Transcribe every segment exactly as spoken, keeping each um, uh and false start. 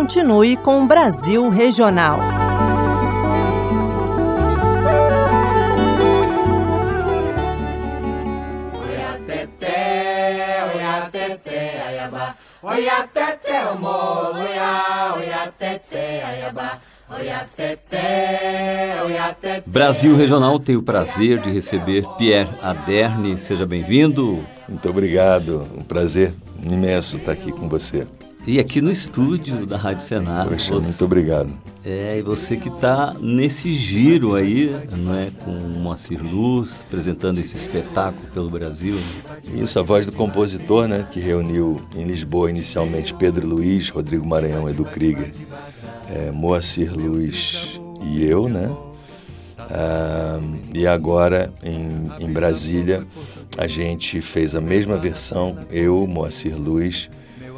continue com o Brasil Regional. Brasil Regional tem o prazer de receber Pierre Aderne. Seja bem-vindo. Muito obrigado, um prazer imenso estar aqui com você. E aqui no estúdio da Rádio Senado. Poxa, você... muito obrigado. É, e você que está nesse giro aí, não é, com o Moacir Luz, apresentando esse espetáculo pelo Brasil. Isso, a voz do compositor, né, que reuniu em Lisboa inicialmente Pedro Luiz, Rodrigo Maranhão, Edu Krieger, é, Moacir Luz e eu, né? Ah, e agora em, em Brasília a gente fez a mesma versão, eu, Moacir Luz,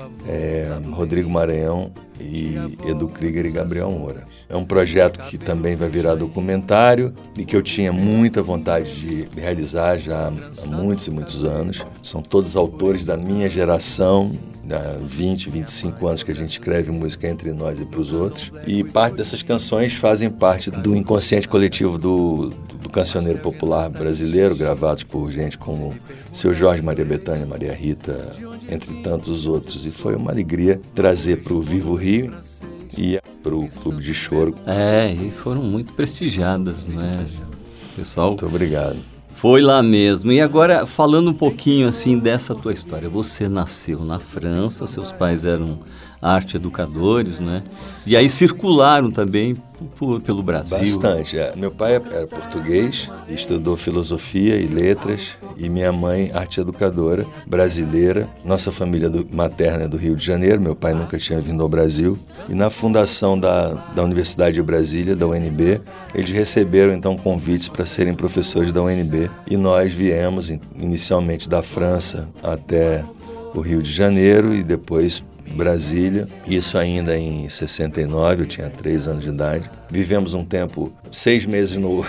É, Rodrigo Maranhão e Edu Krieger e Gabriel Moura. É um projeto que também vai virar documentário e que eu tinha muita vontade de realizar já há muitos e muitos anos. São todos autores da minha geração, há vinte, vinte e cinco anos que a gente escreve música entre nós e para os outros. E parte dessas canções fazem parte do inconsciente coletivo do, do cancioneiro popular brasileiro, gravados por gente como Seu Jorge, Maria Bethânia, Maria Rita, entre tantos outros. E foi uma alegria trazer para o Vivo Rio e para o Clube de Choro. É, e foram muito prestigiadas, né? Pessoal, muito obrigado. Foi lá mesmo. E agora, falando um pouquinho assim dessa tua história. Você nasceu na França, seus pais eram arte-educadores, né? E aí circularam também por, pelo Brasil. Bastante. É. Meu pai era português, estudou filosofia e letras, e minha mãe arte-educadora brasileira. Nossa família do, materna é do Rio de Janeiro, meu pai nunca tinha vindo ao Brasil. E na fundação da, da Universidade de Brasília, da U N B, eles receberam então convites para serem professores da U N B. E nós viemos inicialmente da França até o Rio de Janeiro e depois Brasília, isso ainda em sessenta e nove, eu tinha três anos de idade. Vivemos um tempo, seis meses no,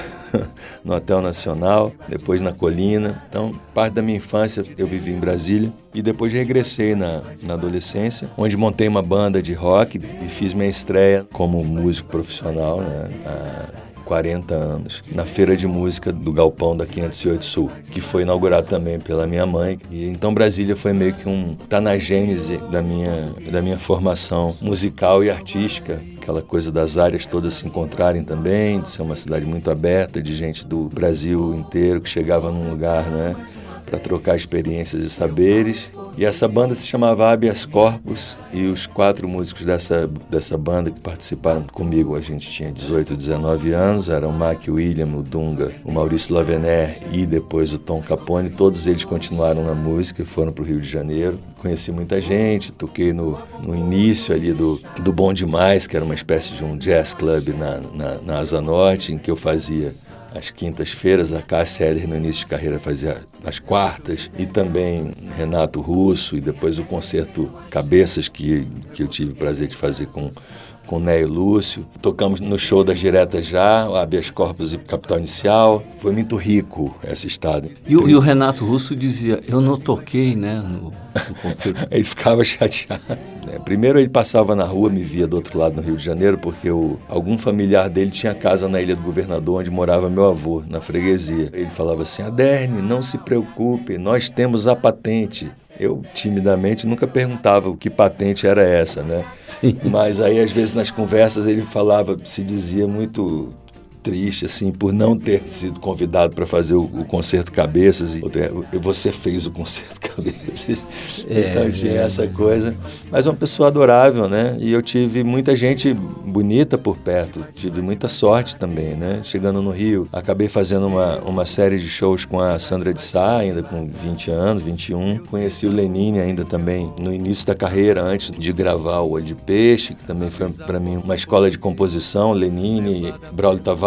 no Hotel Nacional, depois na Colina. Então, parte da minha infância eu vivi em Brasília e depois regressei na, na adolescência, onde montei uma banda de rock e fiz minha estreia como músico profissional, né, há quarenta anos, na Feira de Música do Galpão da quinhentos e oito Sul, que foi inaugurado também pela minha mãe. E então Brasília foi meio que um... tá na gênese da minha, da minha formação musical e artística, aquela coisa das áreas todas se encontrarem também, de ser uma cidade muito aberta, de gente do Brasil inteiro que chegava num lugar, né, para trocar experiências e saberes. E essa banda se chamava Habeas Corpus, e os quatro músicos dessa, dessa banda que participaram comigo, a gente tinha dezoito, dezenove anos, eram o Mac William, o Dunga, o Maurício Lavener e depois o Tom Capone. Todos eles continuaram na música e foram para o Rio de Janeiro. Conheci muita gente, toquei no, no início ali do, do Bom Demais, que era uma espécie de um jazz club na, na, na Asa Norte, em que eu fazia às quintas-feiras, a Cássia Eller no início de carreira fazia as quartas, e também Renato Russo, e depois o concerto Cabeças, que, que eu tive o prazer de fazer com, com Ney Lúcio. Tocamos no show das Diretas Já, Habeas Corpus e Capital Inicial. Foi muito rico esse estado. E o, e o Renato Russo dizia, eu não toquei, né, no, no concerto. Ele ficava chateado. Primeiro ele passava na rua, me via do outro lado no Rio de Janeiro, porque o, algum familiar dele tinha casa na Ilha do Governador, onde morava meu avô, na freguesia. Ele falava assim, Aderne, não se preocupe, nós temos a patente. Eu, timidamente, nunca perguntava o que patente era essa, né? Sim. Mas aí, às vezes, nas conversas, ele falava, se dizia muito triste, assim, por não ter sido convidado para fazer o, o concerto Cabeças. E você fez o concerto Cabeças. É, então tinha é, essa coisa. Mas uma pessoa adorável, né? E eu tive muita gente bonita por perto. Tive muita sorte também, né? Chegando no Rio, acabei fazendo uma, uma série de shows com a Sandra de Sá, ainda com vinte anos, vinte e um. Conheci o Lenine ainda também no início da carreira, antes de gravar o Olho de Peixe, que também foi para mim uma escola de composição. Lenine, Braulio Tavares,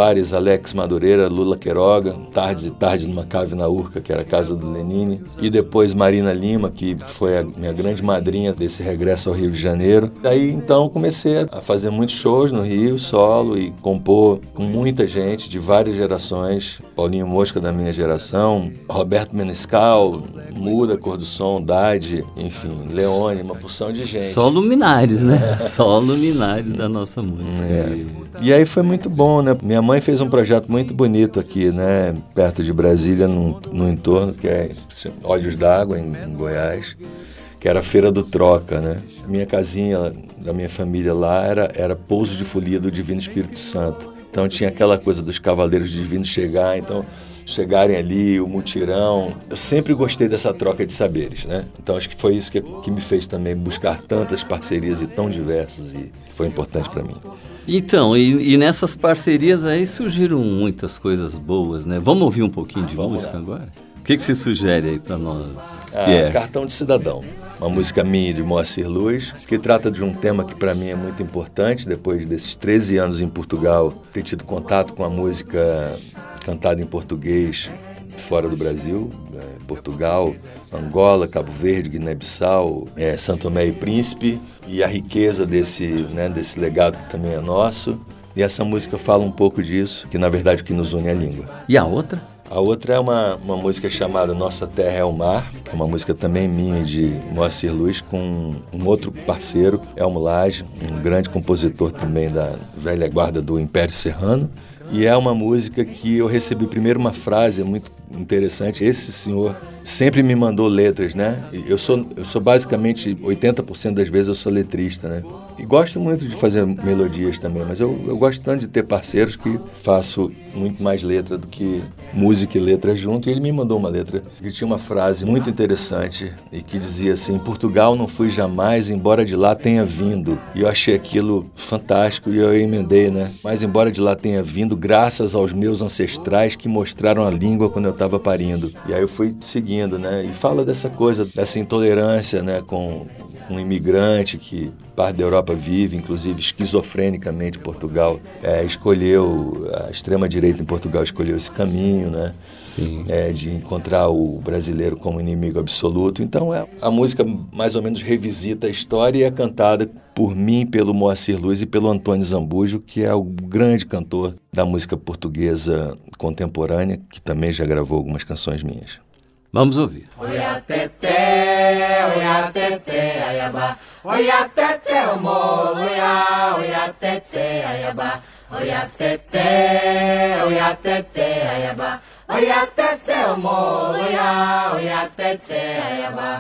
Soares, Alex Madureira, Lula Queiroga, Tardes e Tardes numa Cave na Urca, que era a casa do Lenine, e depois Marina Lima, que foi a minha grande madrinha desse regresso ao Rio de Janeiro. Daí então comecei a fazer muitos shows no Rio, solo, e compor com muita gente de várias gerações. Paulinho Mosca da minha geração, Roberto Menescal, Muda, Cor do Som, Dade, enfim, Leone, uma porção de gente. Só luminares, né? Só luminares da nossa música. É. E aí foi muito bom, né? Minha mãe fez um projeto muito bonito aqui, né? Perto de Brasília, no, no entorno, que é Olhos d'Água, em, em Goiás, que era a Feira do Troca, né? Minha casinha da minha família lá era, era pouso de folia do Divino Espírito Santo. Então tinha aquela coisa dos cavaleiros divinos chegar, então chegarem ali, o mutirão. Eu sempre gostei dessa troca de saberes, né? Então acho que foi isso que, que me fez também buscar tantas parcerias e tão diversas, e foi importante para mim. Então, e, e nessas parcerias aí surgiram muitas coisas boas, né? Vamos ouvir um pouquinho de Vamos música lá. agora? O que, que você sugere aí para nós, Ah, Pierre? Cartão de Cidadão, uma música minha de Moacir Luz, que trata de um tema que para mim é muito importante, depois desses treze anos em Portugal, ter tido contato com a música cantada em português fora do Brasil, é, Portugal, Angola, Cabo Verde, Guiné-Bissau, é, São Tomé e Príncipe, e a riqueza desse, né, desse legado que também é nosso. E essa música fala um pouco disso, que na verdade o que nos une é a língua. E a outra? A outra é uma, uma música chamada Nossa Terra é o Mar, que é uma música também minha de Moacir Luz, com um outro parceiro, Elmo Lage, um grande compositor também da velha guarda do Império Serrano. E é uma música que eu recebi primeiro uma frase muito interessante. Esse senhor sempre me mandou letras, né? Eu sou, eu sou basicamente, oitenta por cento das vezes eu sou letrista, né? E gosto muito de fazer melodias também, mas eu, eu gosto tanto de ter parceiros que faço muito mais letra do que música e letra junto. E ele me mandou uma letra que tinha uma frase muito interessante e que dizia assim: Portugal não fui jamais, embora de lá tenha vindo. E eu achei aquilo fantástico e eu emendei, né? Mas embora de lá tenha vindo, graças aos meus ancestrais que mostraram a língua quando eu estava parindo. E aí eu fui seguindo, né? E fala dessa coisa, dessa intolerância, né? Com um imigrante que parte da Europa vive, inclusive esquizofrenicamente Portugal, é, escolheu, a extrema-direita em Portugal escolheu esse caminho, né? Sim. É, de encontrar o brasileiro como inimigo absoluto. Então é, a música mais ou menos revisita a história e é cantada por mim, pelo Moacir Luz e pelo Antônio Zambujo, que é o grande cantor da música portuguesa contemporânea, que também já gravou algumas canções minhas. Vamos ouvir. Oia teté, oia teté, aiabá. Oia teté, o molo, oia, oia teté, aiabá. Oia teté, oia teté, aiabá. Oia teté, o molo, oia, oia teté, aiabá.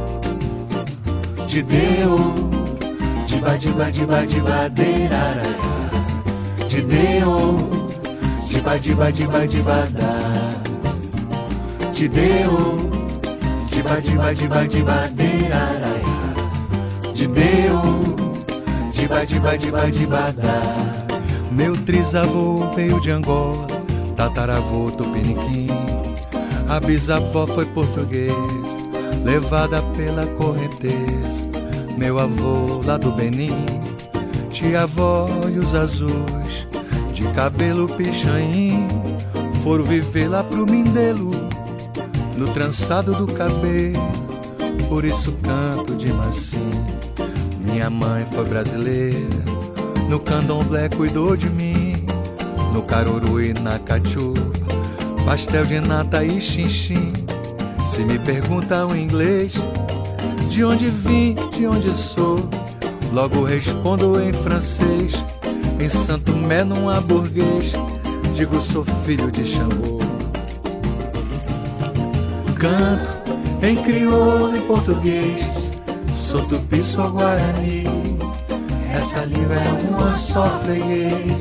De Deu, diba, diba, diba, diba, derarará. De Deu, diba, diba, diba, diba, da. Te deu, diba, diba, diba, diba, deraraiá. Te deu, diba, diba, diba, diba, da. Meu trisavô veio de Angola, tataravô tupiniquim. A bisavó foi português, levada pela correnteza. Meu avô lá do Benim, tia-avó e os azuis, de cabelo pichain, foram viver lá pro Mindelo, no trançado do cabelo, por isso canto de mansinho. Minha mãe foi brasileira, no candomblé cuidou de mim, no caruru e na cachupa, pastel de nata e xinxim. Se me perguntam em inglês, de onde vim, de onde sou, logo respondo em francês. Em Santo Mé, num burguês, digo sou filho de Xangô. Canto em crioulo e português, sou tupi, sou guarani, essa língua é uma só freguês.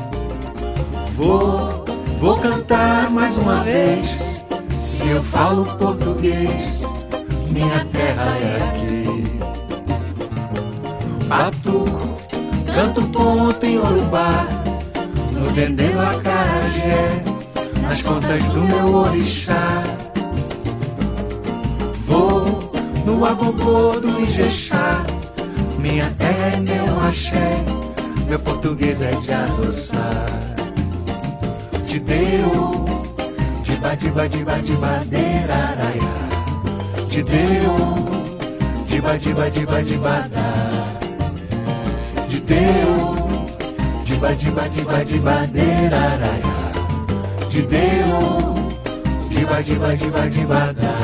Vou, vou cantar mais uma vez, se eu falo português, minha terra é aqui. Batuco, canto ponto em Urubá, no dendê do acarajé, nas contas do meu orixá. Vou no agogô do Ijexá, minha terra é meu axé, meu português é de adoçar. de deu, diba diba diba dibadeiraraia, de deu, diba diba diba dibada, de deu, diba diba diba dibadeiraraia, de deu, diba diba diba dibada.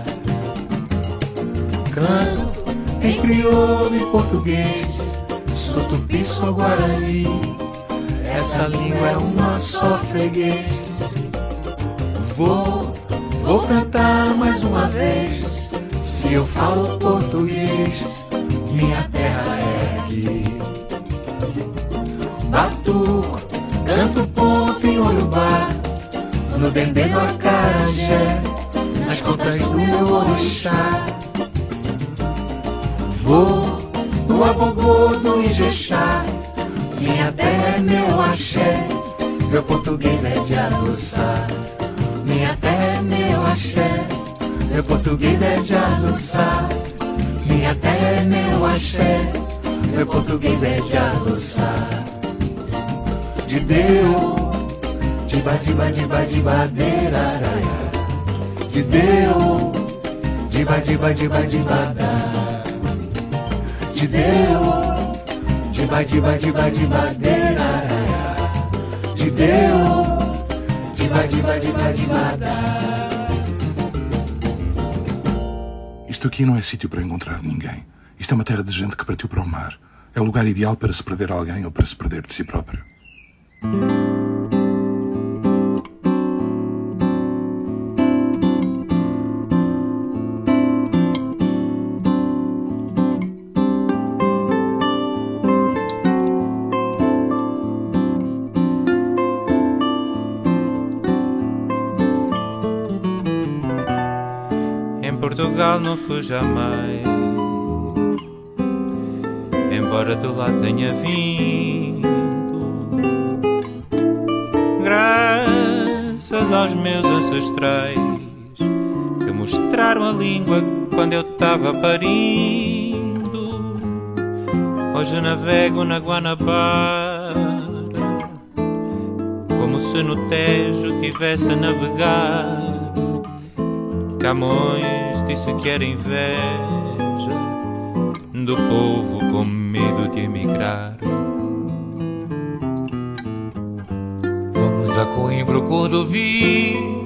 Canto em crioulo e português, sou tupi, sou guarani, essa língua é uma só freguês. Vou, vou cantar mais uma vez, se eu falo português, minha terra é aqui. Batuco, canto ponto em Urubá, no dendê do acarajé, nas contas do meu orixá. Vou no abogô do Ijexá, minha terra é meu axé, meu português é de adoçar. Minha terra é meu axé, meu português é de adoçar. Minha terra é meu axé, meu português é de adoçar. De deu, diba diba diba dibadeiraraia, de deu, diba diba diba dibada, de deu, diba diba diba dibadeiraraia, de deu, diba diba diba dibada. Isto aqui não é sítio para encontrar ninguém. Isto é uma terra de gente que partiu para o mar. É o lugar ideal para se perder alguém ou para se perder de si próprio. Portugal não fui jamais, embora de lá tenha vindo, graças aos meus ancestrais que mostraram a língua quando eu estava parindo. Hoje navego na Guanabara como se no Tejo tivesse a navegar. Camões disse que era inveja do povo com medo de emigrar. Vamos a Coimbra, Cordovil,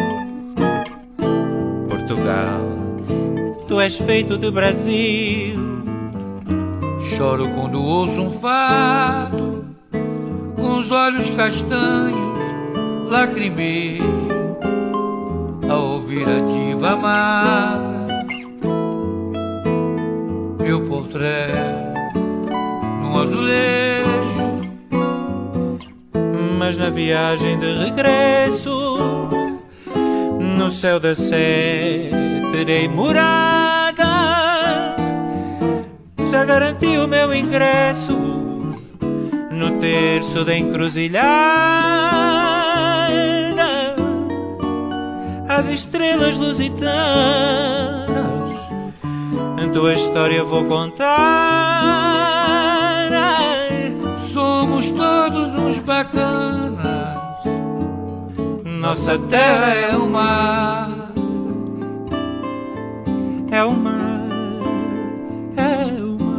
Portugal, tu és feito de Brasil. Choro quando ouço um fado, com os olhos castanhos, lacrimejo a ouvir a diva amada, meu portrait num azulejo. Mas na viagem de regresso, no céu da Sé terei morada. Já garanti o meu ingresso no terço da encruzilhada. As estrelas lusitanas, a tua história vou contar. Somos todos uns bacanas, nossa terra é o mar. É o mar, é o mar.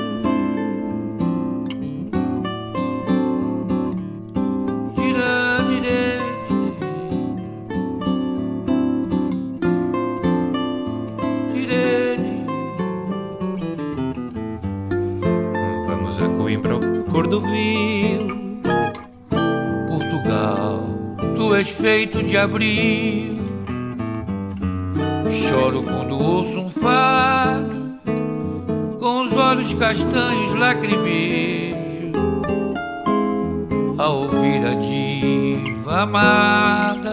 Gira, gira. Vamos a Coimbra, Cordovil, Portugal, tu és feito de abril. Choro quando ouço um fado, com os olhos castanhos lacrimejo a ouvir a diva amada,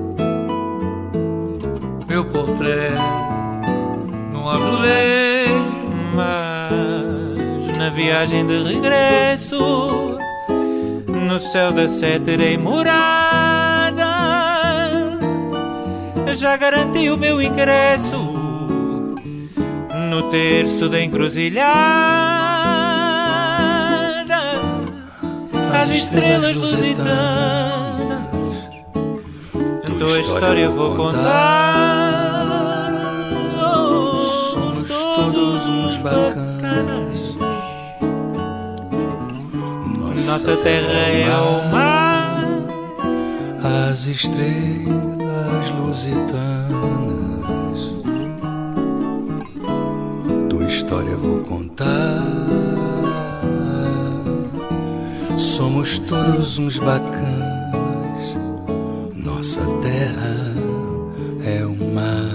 meu portrait num azulejo. Mas na viagem de regresso, no céu da Sé terei morada. Já garanti o meu ingresso no terço da encruzilhada. As estrelas lusitanas, tua história vou contar. Somos todos uns bacanas. Nossa terra é o mar, as estrelas lusitanas. Tua história vou contar. Somos todos uns bacanas. Nossa terra é o mar.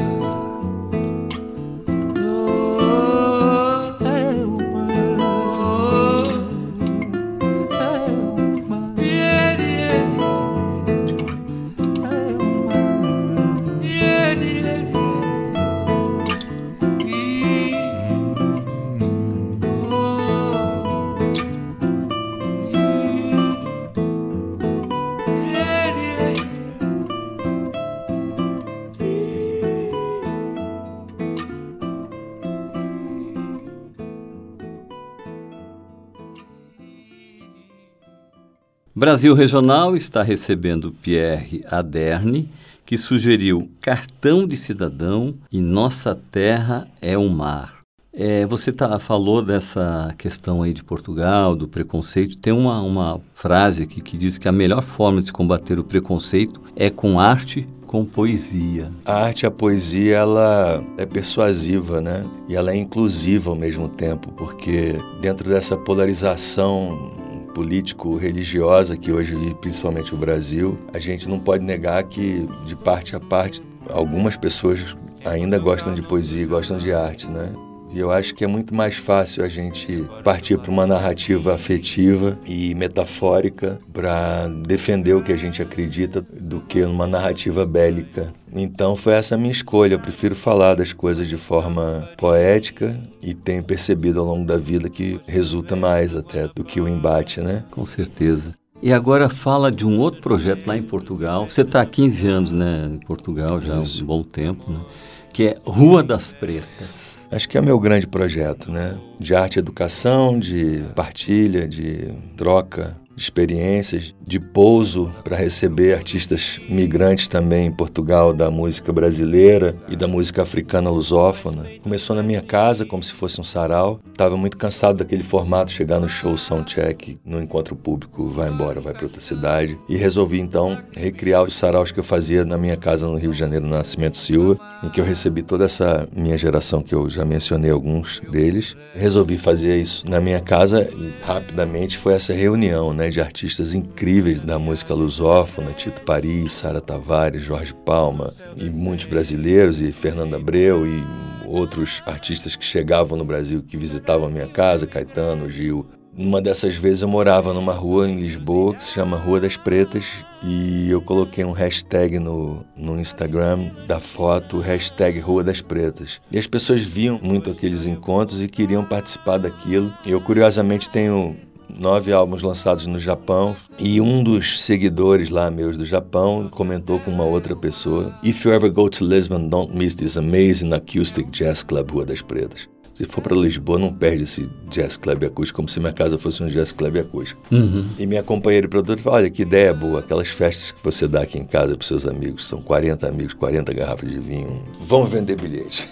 Brasil Regional está recebendo Pierre Aderne, que sugeriu Cartão de Cidadão e Nossa Terra é o Mar. É, você tá, falou dessa questão aí de Portugal, do preconceito. Tem uma, uma frase aqui que diz que a melhor forma de se combater o preconceito é com arte, com poesia. A arte e a poesia, ela é persuasiva, né? E ela é inclusiva ao mesmo tempo, porque dentro dessa polarização político-religiosa que hoje vive principalmente o Brasil, a gente não pode negar que, de parte a parte, algumas pessoas ainda gostam de poesia, gostam de arte, né? E eu acho que é muito mais fácil a gente partir para uma narrativa afetiva e metafórica para defender o que a gente acredita do que numa narrativa bélica. Então foi essa a minha escolha. Eu prefiro falar das coisas de forma poética e tenho percebido ao longo da vida que resulta mais até do que o embate, né? Com certeza. E agora fala de um outro projeto lá em Portugal. Você está há quinze anos, né, em Portugal, já há um bom tempo, né? Que é Rua das Pretas. Acho que é o meu grande projeto, né? De arte e educação, de partilha, de troca de experiências, de pouso para receber artistas migrantes também em Portugal da música brasileira e da música africana lusófona. Começou na minha casa como se fosse um sarau. Estava muito cansado daquele formato, chegar no show, soundcheck, no encontro público, vai embora, vai para outra cidade. E resolvi então recriar os saraus que eu fazia na minha casa no Rio de Janeiro, no Nascimento Silva, em que eu recebi toda essa minha geração, que eu já mencionei alguns deles. Resolvi fazer isso na minha casa e rapidamente foi essa reunião, né, de artistas incríveis da música lusófona, Tito Paris, Sara Tavares, Jorge Palma e muitos brasileiros, e Fernando Abreu e outros artistas que chegavam no Brasil, que visitavam a minha casa, Caetano, Gil. Uma dessas vezes eu morava numa rua em Lisboa que se chama Rua das Pretas e eu coloquei um hashtag no, no Instagram da foto, hashtag Rua das Pretas. E as pessoas viam muito aqueles encontros e queriam participar daquilo. Eu, curiosamente, tenho nove álbuns lançados no Japão e um dos seguidores lá meus do Japão comentou com uma outra pessoa: If you ever go to Lisbon, don't miss this amazing acoustic jazz club Rua das Pretas. Se for para Lisboa, não perde esse jazz club acústico, como se minha casa fosse um jazz club acústico. Uhum. E minha companheira e produtora falou: olha, que ideia boa, aquelas festas que você dá aqui em casa para os seus amigos, são quarenta amigos, quarenta garrafas de vinho, vão vender bilhete.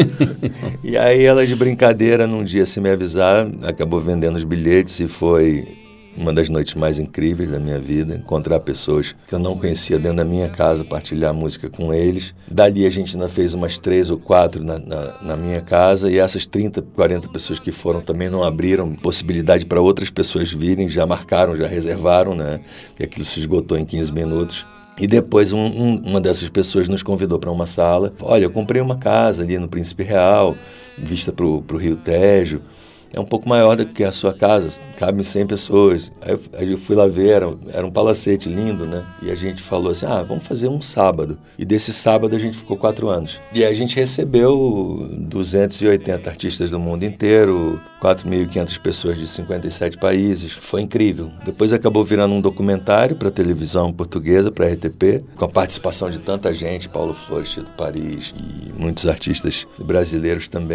E aí ela, de brincadeira, num dia sem me avisar, acabou vendendo os bilhetes e foi uma das noites mais incríveis da minha vida, encontrar pessoas que eu não conhecia dentro da minha casa, partilhar música com eles. Dali a gente ainda fez umas três ou quatro na, na, na minha casa, e essas trinta, quarenta pessoas que foram também não abriram possibilidade para outras pessoas virem, já marcaram, já reservaram, né? E aquilo se esgotou em quinze minutos. E depois um, um, uma dessas pessoas nos convidou para uma sala. Olha, eu comprei uma casa ali no Príncipe Real, vista para o Rio Tejo. É um pouco maior do que a sua casa, cabe cem pessoas. Aí eu, aí eu fui lá ver, era, era um palacete lindo, né? E a gente falou assim, ah, vamos fazer um sábado. E desse sábado a gente ficou quatro anos. E aí a gente recebeu duzentos e oitenta artistas do mundo inteiro, quatro mil e quinhentas pessoas de cinquenta e sete países. Foi incrível. Depois acabou virando um documentário para televisão portuguesa, para a R T P, com a participação de tanta gente, Paulo Flores, Tito Paris e muitos artistas brasileiros também.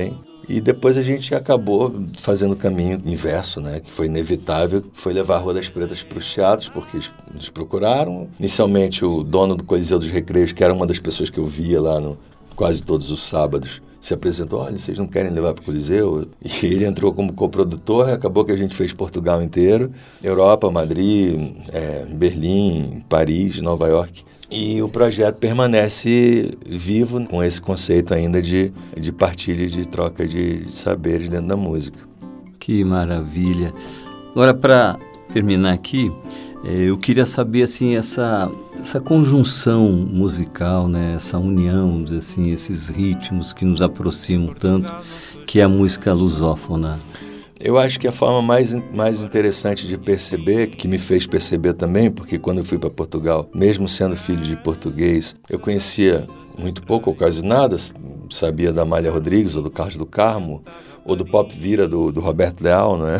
E depois a gente acabou fazendo o caminho inverso, né? Que foi inevitável, foi levar a Rua das Pretas para os teatros, porque eles nos procuraram. Inicialmente o dono do Coliseu dos Recreios, que era uma das pessoas que eu via lá no, quase todos os sábados, se apresentou, olha, vocês não querem levar para o Coliseu? E ele entrou como coprodutor, e acabou que a gente fez Portugal inteiro, Europa, Madrid, é, Berlim, Paris, Nova York. E o projeto permanece vivo com esse conceito ainda de, de partilha e de troca de saberes dentro da música. Que maravilha. Agora, para terminar aqui, eu queria saber assim, essa, essa conjunção musical, né? Essa união, vamos dizer assim, esses ritmos que nos aproximam tanto, que é a música lusófona. Eu acho que a forma mais, mais interessante de perceber, que me fez perceber também, porque quando eu fui para Portugal, mesmo sendo filho de português, eu conhecia muito pouco ou quase nada, sabia da Amália Rodrigues ou do Carlos do Carmo, ou do Pop Vira do, do Roberto Leal, não é?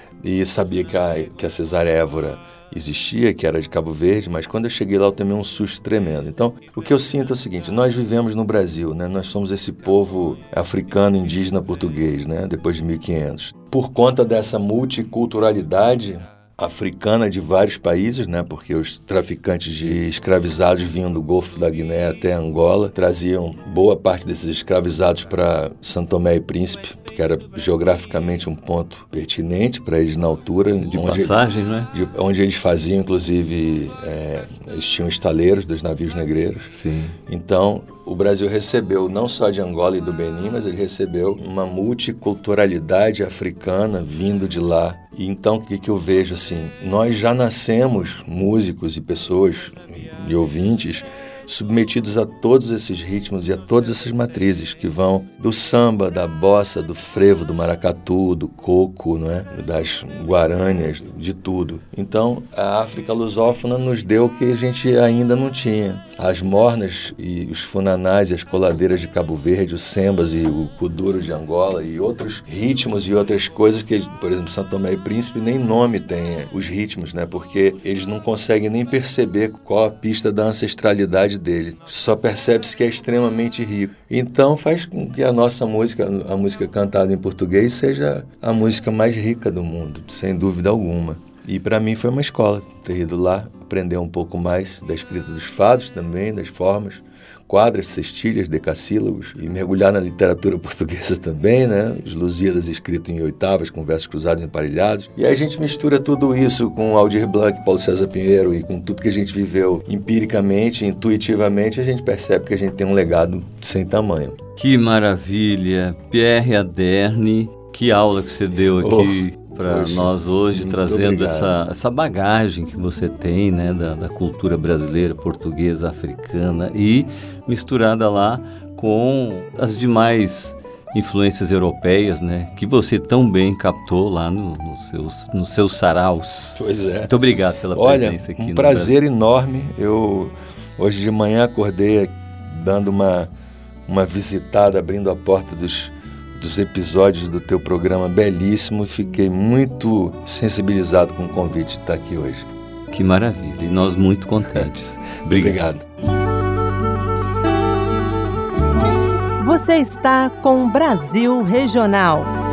E sabia que a, que a Cesária Évora existia, que era de Cabo Verde, mas quando eu cheguei lá eu tomei um susto tremendo. Então, o que eu sinto é o seguinte, nós vivemos no Brasil, né? Nós somos esse povo africano, indígena, português, né? Depois de mil e quinhentos. Por conta dessa multiculturalidade africana de vários países, né? Porque os traficantes de escravizados vinham do Golfo da Guiné até Angola, traziam boa parte desses escravizados para São Tomé e Príncipe, porque era geograficamente um ponto pertinente para eles na altura. De passagem, ele, né? De, onde eles faziam, inclusive, é, eles tinham estaleiros dos navios negreiros. Sim. Então, o Brasil recebeu não só de Angola e do Benin, mas ele recebeu uma multiculturalidade africana vindo de lá. E então, o que, que eu vejo assim? Nós já nascemos músicos e pessoas e ouvintes submetidos a todos esses ritmos e a todas essas matrizes que vão do samba, da bossa, do frevo, do maracatu, do coco, não é? Das guarânias, de tudo. Então, a África lusófona nos deu o que a gente ainda não tinha. As mornas e os funanás e as coladeiras de Cabo Verde, os sambas e o kuduro de Angola e outros ritmos e outras coisas que, por exemplo, São Tomé e Príncipe nem nome tem os ritmos, né? Porque eles não conseguem nem perceber qual a pista da ancestralidade dele. Só percebe-se que é extremamente rico. Então faz com que a nossa música, a música cantada em português, seja a música mais rica do mundo, sem dúvida alguma. E para mim foi uma escola ter ido lá, aprender um pouco mais da escrita dos fados também, das formas, quadras, cestilhas, decassílabos, e mergulhar na literatura portuguesa também, né? Os Lusíadas escritos em oitavas, com versos cruzados emparelhados. E aí a gente mistura tudo isso com Aldir Blanc, Paulo César Pinheiro e com tudo que a gente viveu empiricamente, intuitivamente, a gente percebe que a gente tem um legado sem tamanho. Que maravilha! Pierre Aderne, que aula que você deu aqui. Oh. Para nós hoje, trazendo essa, essa bagagem que você tem, né, da, da cultura brasileira, portuguesa, africana e misturada lá com as demais influências europeias, né, que você tão bem captou lá no, nos seus, nos seus saraus. Pois é. Muito obrigado pela Olha, presença aqui. Um no prazer Brasil. enorme. Eu hoje de manhã acordei dando uma, uma visitada, abrindo a porta dos dos episódios do teu programa belíssimo, fiquei muito sensibilizado com o convite de estar aqui hoje. Que maravilha, e nós muito contentes. Obrigado. Obrigado. Você está com Brasil Regional.